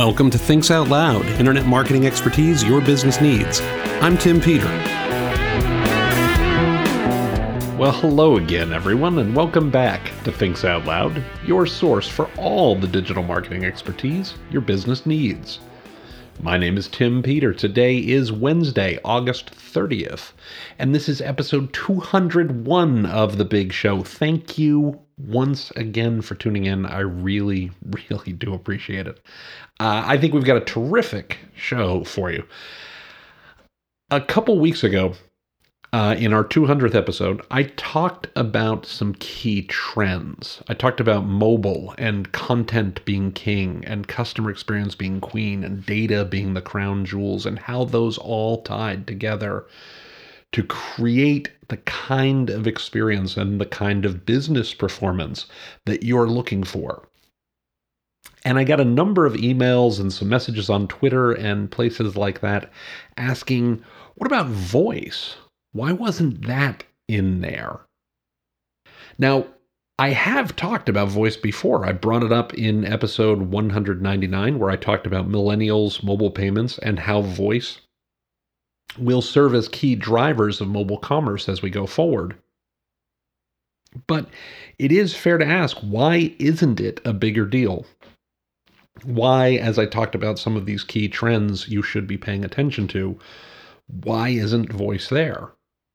Welcome to Thinks Out Loud, internet marketing expertise your business needs. I'm Tim Peter. Well, hello again, everyone, and welcome back to Thinks Out Loud, your source for all the digital marketing expertise your business needs. My name is Tim Peter. Today is Wednesday, August 30th, and this is episode 201 of The Big Show. Thank you once again for tuning in. I really do appreciate it. I think we've got a terrific show for you. A couple weeks ago, in our 200th episode, I talked about some key trends. I talked about mobile and content being king and customer experience being queen and data being the crown jewels and how those all tied together to create the kind of experience and the kind of business performance that you're looking for. And I got a number of emails and some messages on Twitter and places like that asking, what about voice? Why wasn't that in there? Now, I have talked about voice before. I brought it up in episode 199, where I talked about millennials, mobile payments, and how voice will serve as key drivers of mobile commerce as we go forward. But it is fair to ask, why isn't it a bigger deal? Why, as I talked about some of these key trends you should be paying attention to, why isn't voice there?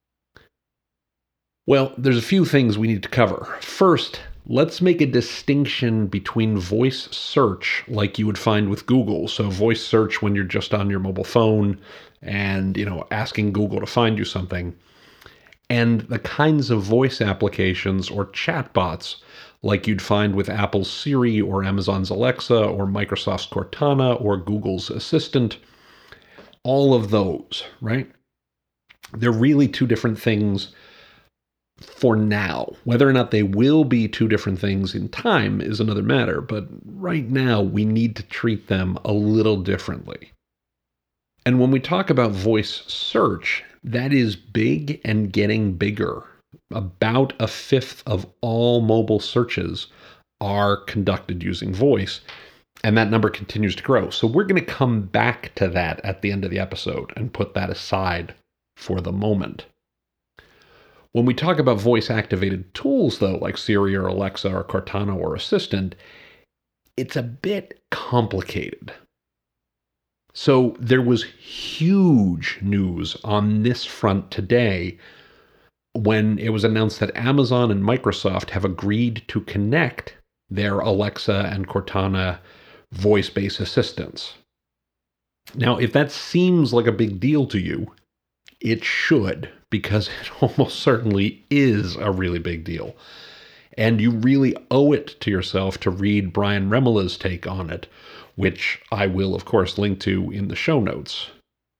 Well, there's a few things we need to cover. First, let's make a distinction between voice search like you would find with Google. So voice search when you're just on your mobile phone and, asking Google to find you something, and the kinds of voice applications or chatbots like you'd find with Apple's Siri or Amazon's Alexa or Microsoft's Cortana or Google's Assistant. All of those, right? They're really two different things for now. Whether or not they will be two different things in time is another matter, but right now we need to treat them a little differently. And when we talk about voice search, that is big and getting bigger. About a fifth of all mobile searches are conducted using voice, and that number continues to grow. So we're going to come back to that at the end of the episode and put that aside for the moment. When we talk about voice-activated tools, though, like Siri or Alexa or Cortana or Assistant, it's a bit complicated. So there was huge news on this front today when it was announced that Amazon and Microsoft have agreed to connect their Alexa and Cortana voice-based assistants. Now, if that seems like a big deal to you, it should, because it almost certainly is a really big deal. And you really owe it to yourself to read Brian Remola's take on it, which I will, of course, link to in the show notes.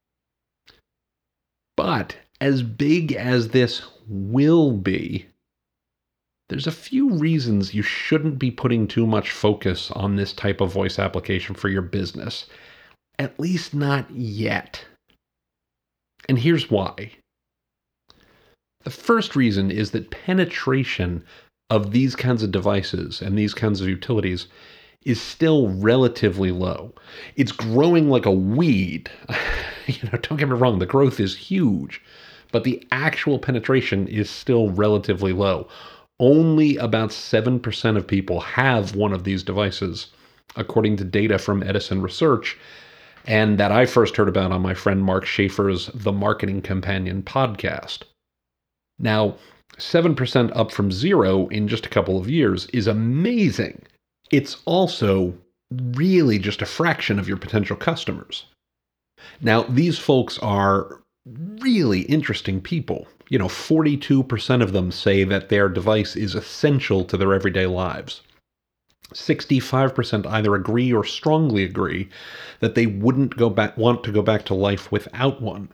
But as big as this will be, there's a few reasons you shouldn't be putting too much focus on this type of voice application for your business. At least not yet. And here's why. The first reason is that penetration of these kinds of devices and these kinds of utilities is still relatively low. It's growing like a weed. Don't get me wrong, the growth is huge, but the actual penetration is still relatively low. Only about 7% of people have one of these devices, according to data from Edison Research, and that I first heard about on my friend Mark Schaefer's The Marketing Companion podcast. Now, 7% up from zero in just a couple of years is amazing. It's also really just a fraction of your potential customers. Now, these folks are really interesting people. 42% of them say that their device is essential to their everyday lives. 65% either agree or strongly agree that they wouldn't want to go back to life without one.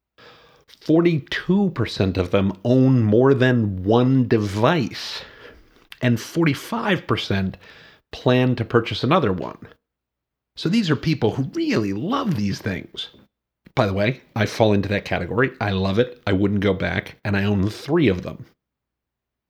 42% of them own more than one device, and 45% plan to purchase another one. So these are people who really love these things. By the way, I fall into that category. I love it. I wouldn't go back, and I own 3 of them.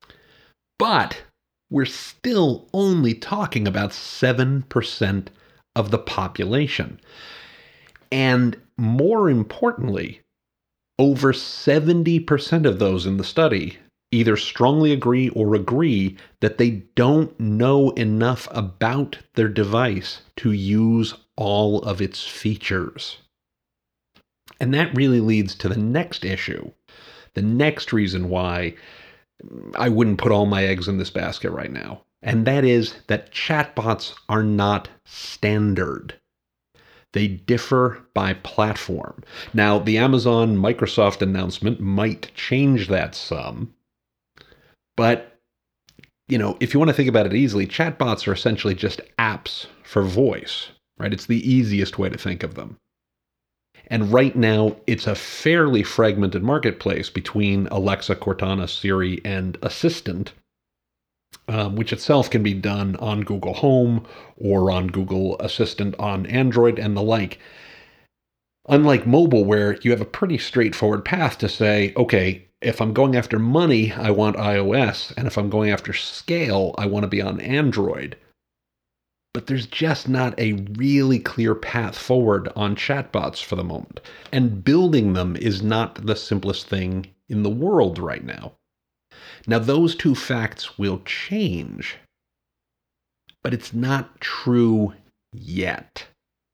But we're still only talking about 7% of the population. And more importantly, over 70% of those in the study either strongly agree or agree that they don't know enough about their device to use all of its features. And that really leads to the next issue, the next reason why I wouldn't put all my eggs in this basket right now. And that is that chatbots are not standard. They differ by platform. Now, the Amazon Microsoft announcement might change that some. But, if you want to think about it easily, chatbots are essentially just apps for voice, right? It's the easiest way to think of them. And right now, it's a fairly fragmented marketplace between Alexa, Cortana, Siri, and Assistant, which itself can be done on Google Home or on Google Assistant on Android and the like. Unlike mobile, where you have a pretty straightforward path to say, okay, if I'm going after money, I want iOS, and if I'm going after scale, I want to be on Android. But there's just not a really clear path forward on chatbots for the moment. And building them is not the simplest thing in the world right now. Now, those two facts will change, but it's not true yet.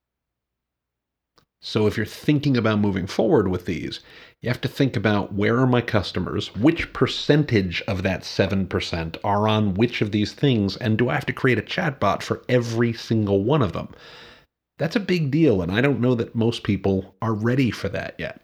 So if you're thinking about moving forward with these, you have to think about, where are my customers? Which percentage of that 7% are on which of these things? And do I have to create a chatbot for every single one of them? That's a big deal, and I don't know that most people are ready for that yet.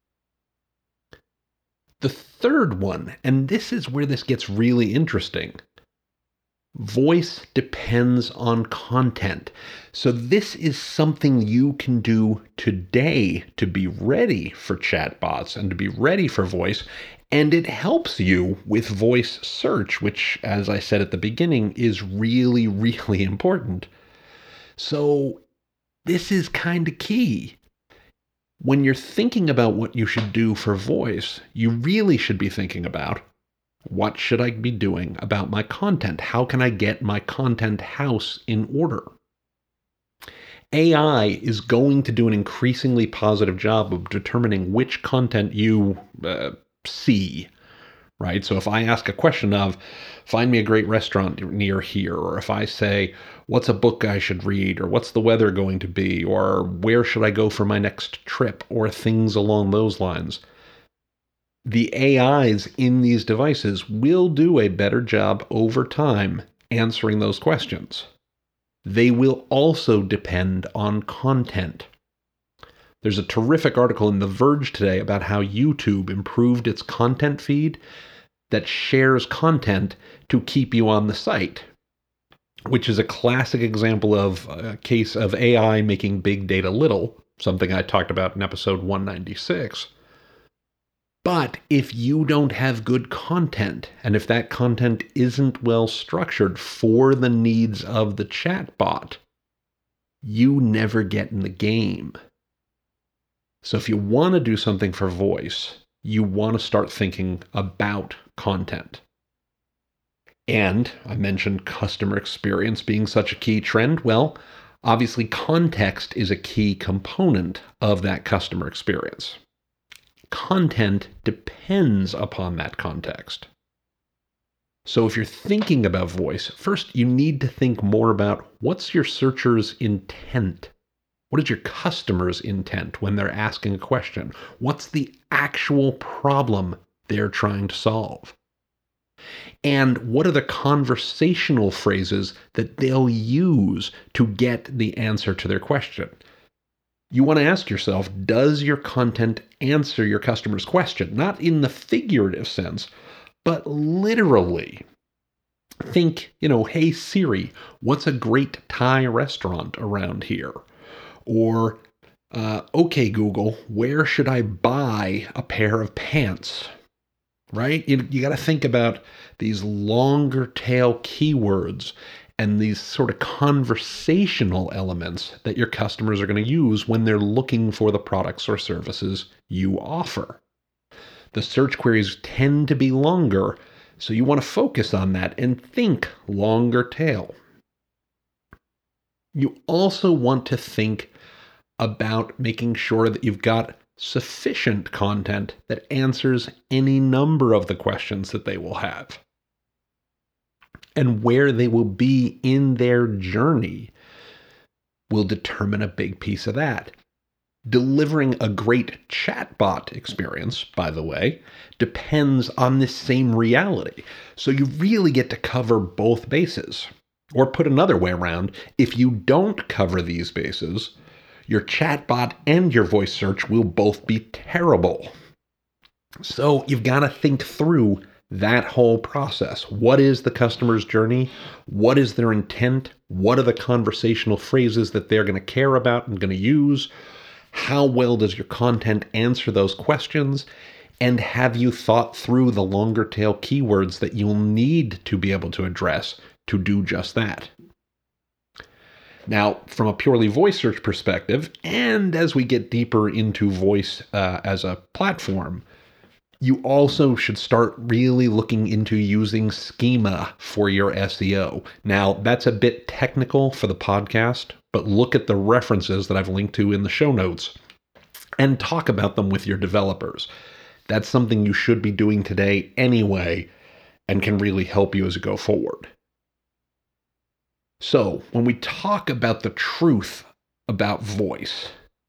The third one, and this is where this gets really interesting. Voice depends on content. So this is something you can do today to be ready for chatbots and to be ready for voice. And it helps you with voice search, which, as I said at the beginning, is really, really important. So this is kind of key. When you're thinking about what you should do for voice, you really should be thinking about, what should I be doing about my content? How can I get my content house in order? AI is going to do an increasingly positive job of determining which content you see, right? So if I ask a question of, find me a great restaurant near here, or if I say, what's a book I should read, or what's the weather going to be, or where should I go for my next trip, or things along those lines, the AIs in these devices will do a better job over time answering those questions. They will also depend on content. There's a terrific article in The Verge today about how YouTube improved its content feed that shares content to keep you on the site, which is a classic example of a case of AI making big data little, something I talked about in episode 196. But if you don't have good content, and if that content isn't well structured for the needs of the chatbot, you never get in the game. So if you want to do something for voice, you want to start thinking about content. And I mentioned customer experience being such a key trend. Well, obviously context is a key component of that customer experience. Content depends upon that context. So if you're thinking about voice, first you need to think more about, what's your searcher's intent? What is your customer's intent when they're asking a question? What's the actual problem they're trying to solve? And what are the conversational phrases that they'll use to get the answer to their question? You want to ask yourself, does your content answer your customer's question? Not in the figurative sense, but literally. Think, hey Siri, what's a great Thai restaurant around here? Or, okay Google, where should I buy a pair of pants? Right? You got to think about these longer tail keywords and these sort of conversational elements that your customers are going to use when they're looking for the products or services you offer. The search queries tend to be longer, so you want to focus on that and think longer tail. You also want to think about making sure that you've got sufficient content that answers any number of the questions that they will have. And where they will be in their journey will determine a big piece of that. Delivering a great chatbot experience, by the way, depends on this same reality. So you really get to cover both bases. Or put another way around, if you don't cover these bases, your chatbot and your voice search will both be terrible. So you've got to think through that whole process. What is the customer's journey? What is their intent? What are the conversational phrases that they're going to care about and going to use? How well does your content answer those questions? And have you thought through the longer tail keywords that you'll need to be able to address to do just that? Now, from a purely voice search perspective, and as we get deeper into voice as a platform, you also should start really looking into using schema for your SEO. Now, that's a bit technical for the podcast, but look at the references that I've linked to in the show notes and talk about them with your developers. That's something you should be doing today anyway and can really help you as you go forward. So, when we talk about the truth about voice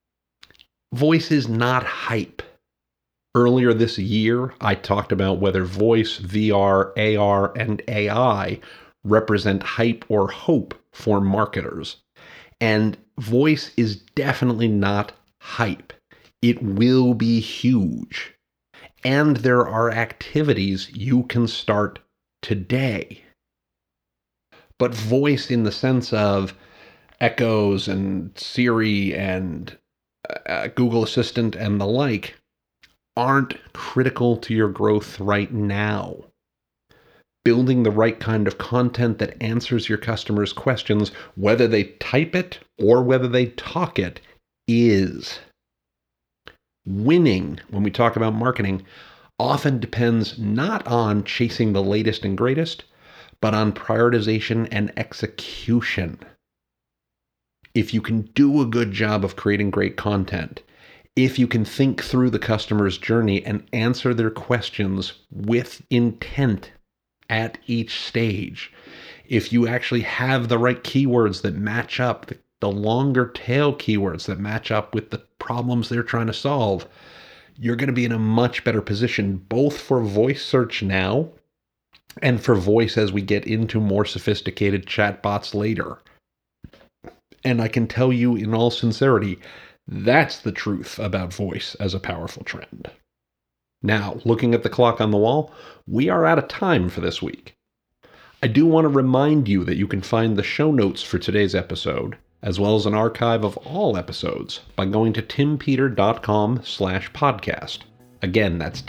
is not hype. Earlier this year, I talked about whether voice, VR, AR, and AI represent hype or hope for marketers. And voice is definitely not hype. It will be huge. And there are activities you can start today. But voice in the sense of Echoes and Siri and Google Assistant and the like aren't critical to your growth right now. Building the right kind of content that answers your customers' questions, whether they type it or whether they talk it, is. Winning, when we talk about marketing, often depends not on chasing the latest and greatest, but on prioritization and execution. If you can do a good job of creating great content, if you can think through the customer's journey and answer their questions with intent at each stage, if you actually have the right keywords that match up, the longer tail keywords that match up with the problems they're trying to solve, you're going to be in a much better position, both for voice search now and for voice as we get into more sophisticated chatbots later. And I can tell you in all sincerity, that's the truth about voice as a powerful trend. Now, looking at the clock on the wall, we are out of time for this week. I do want to remind you that you can find the show notes for today's episode, as well as an archive of all episodes, by going to timpeter.com/podcast. Again, that's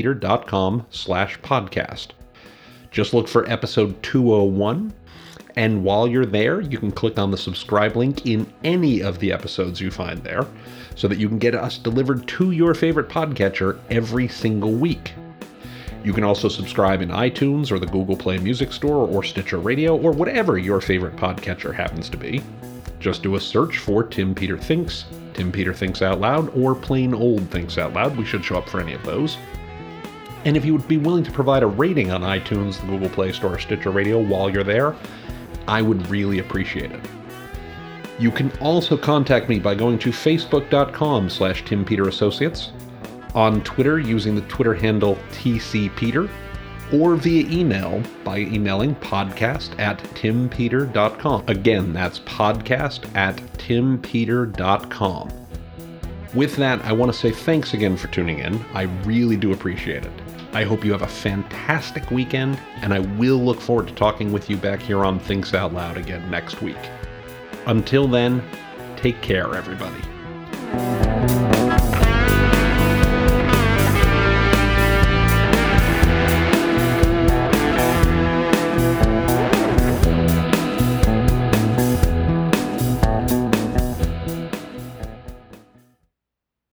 timpeter.com/podcast. Just look for episode 201. And while you're there, you can click on the subscribe link in any of the episodes you find there so that you can get us delivered to your favorite podcatcher every single week. You can also subscribe in iTunes or the Google Play Music Store or Stitcher Radio or whatever your favorite podcatcher happens to be. Just do a search for Tim Peter Thinks, Tim Peter Thinks Out Loud, or plain old Thinks Out Loud. We should show up for any of those. And if you would be willing to provide a rating on iTunes, the Google Play Store, or Stitcher Radio while you're there, I would really appreciate it. You can also contact me by going to facebook.com/TimPeterAssociates, on Twitter using the Twitter handle TCPeter, or via email by emailing podcast@timpeter.com. Again, that's podcast@timpeter.com. With that, I want to say thanks again for tuning in. I really do appreciate it. I hope you have a fantastic weekend, and I will look forward to talking with you back here on Thinks Out Loud again next week. Until then, take care, everybody.